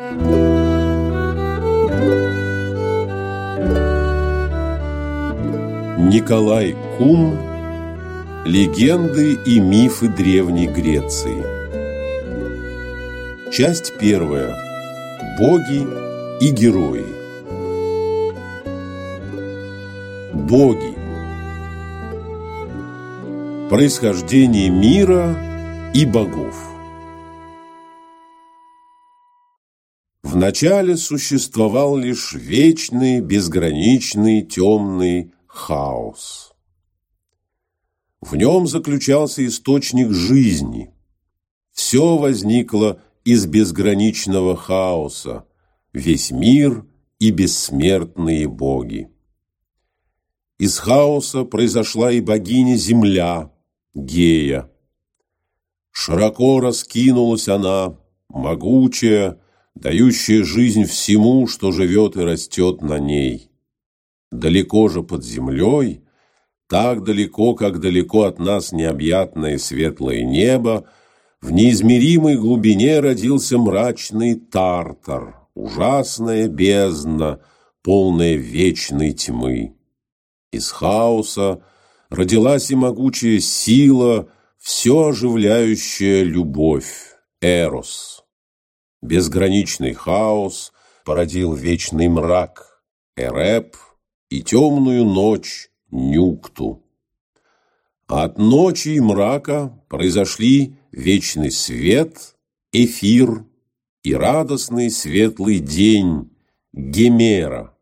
Николай Кун. Легенды и мифы Древней Греции. Часть первая. Боги и герои. Боги. Происхождение мира и богов. Вначале существовал лишь вечный, безграничный, темный хаос. В нем заключался источник жизни. Все возникло из безграничного хаоса, весь мир и бессмертные боги. Из хаоса произошла и богиня Земля, Гея. Широко раскинулась она, могучая, дающая жизнь всему, что живет и растет на ней. Далеко же под землей, так далеко, как далеко от нас необъятное светлое небо, в неизмеримой глубине родился мрачный Тартар, ужасная бездна, полная вечной тьмы. Из хаоса родилась и могучая сила, все оживляющая любовь, Эрос. Безграничный хаос породил вечный мрак, Эреб, и темную ночь, Нюкту. От ночи и мрака произошли вечный свет, Эфир, и радостный светлый день, Гемера.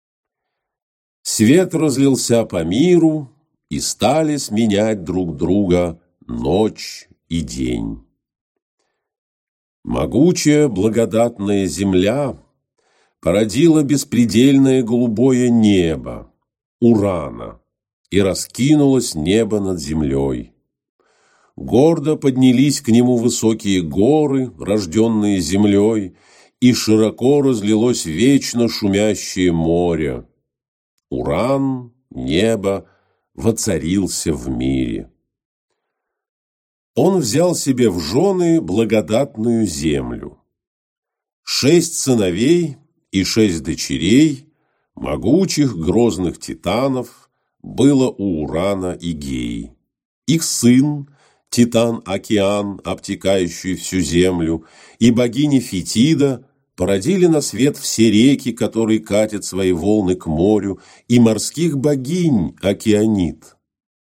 Свет разлился по миру, и стали сменять друг друга ночь и день. Могучая благодатная земля породила беспредельное голубое небо, Урана, и раскинулось небо над землей. Гордо поднялись к нему высокие горы, рожденные землей, и широко разлилось вечно шумящее море. Уран, небо, воцарился в мире. Он взял себе в жены благодатную землю. 6 сыновей и 6 дочерей, могучих грозных титанов, было у Урана и Геи. Их сын, титан Океан, обтекающий всю землю, и богиня Фетида породили на свет все реки, которые катят свои волны к морю, и морских богинь Океанит.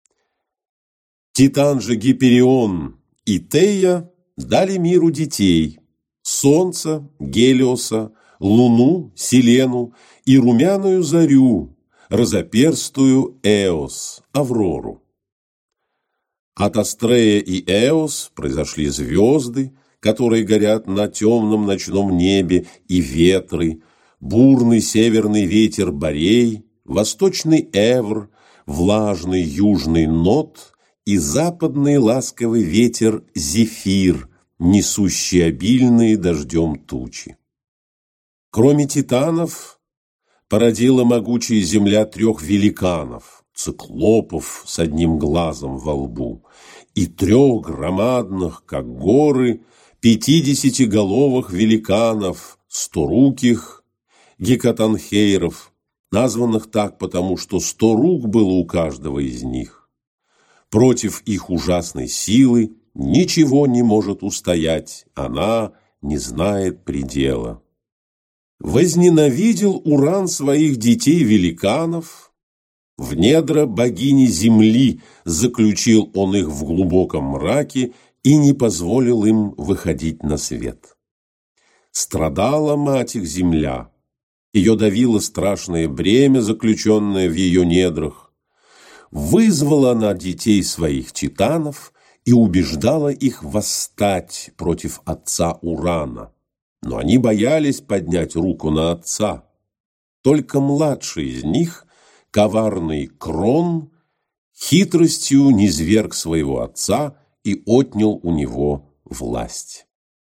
Титан же Гиперион и Тея дали миру детей: Солнца, Гелиоса, Луну, Селену и румяную зарю, разоперстую Эос, Аврору. От Астрея и Эос произошли звезды, которые горят на темном ночном небе, и ветры, бурный северный ветер Борей, восточный Эвр, влажный южный Нот и западный ласковый ветер Зефир, несущий обильные дождем тучи. Кроме титанов, породила могучая земля 3 великанов, циклопов с одним глазом во лбу, и 3 громадных, как горы, 50-головых великанов, сторуких, гекатанхейров, названных так потому, что 100 рук было у каждого из них. Против их ужасной силы ничего не может устоять, она не знает предела. Возненавидел Уран своих детей-великанов, в недра богини Земли заключил он их в глубоком мраке и не позволил им выходить на свет. Страдала мать их Земля, ее давило страшное бремя, заключенное в ее недрах. Вызвала она детей своих титанов и убеждала их восстать против отца Урана. Но они боялись поднять руку на отца. Только младший из них, коварный Крон, хитростью низверг своего отца и отнял у него власть.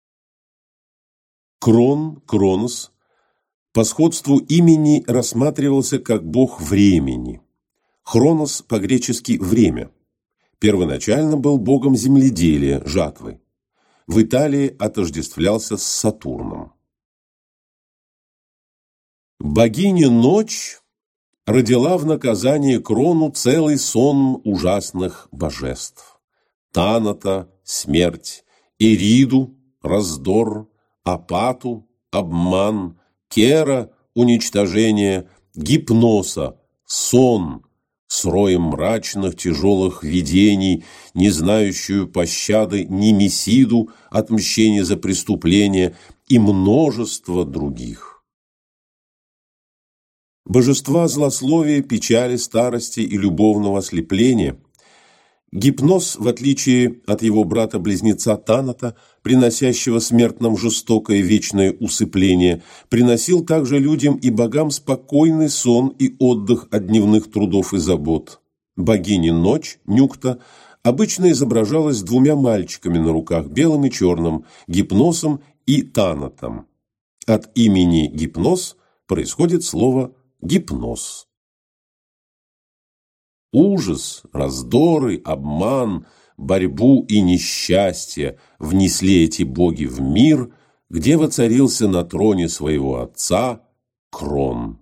Крон, Кронос, по сходству имени рассматривался как бог времени. Хронос по-гречески «время». Первоначально был богом земледелия, жатвы. В Италии отождествлялся с Сатурном. Богиня Ночь родила в наказание Крону целый сон ужасных божеств: Таната – смерть, Эриду – раздор, Апату – обман, Кера – уничтожение, Гипноса – сон, с роем мрачных тяжелых видений, не знающую пощады Немесиду, отмщение за преступление, и множество других. Божества злословия, печали, старости и любовного ослепления, Гипноз, в отличие от его брата-близнеца Таната, приносящего смертным жестокое вечное усыпление, приносил также людям и богам спокойный сон и отдых от дневных трудов и забот. Богиня Ночь, Нюкта, обычно изображалась двумя мальчиками на руках, белым и черным, Гипносом и Танатом. От имени Гипноз происходит слово «гипноз». Ужас, раздоры, обман, борьбу и несчастье внесли эти боги в мир, где воцарился на троне своего отца Крон.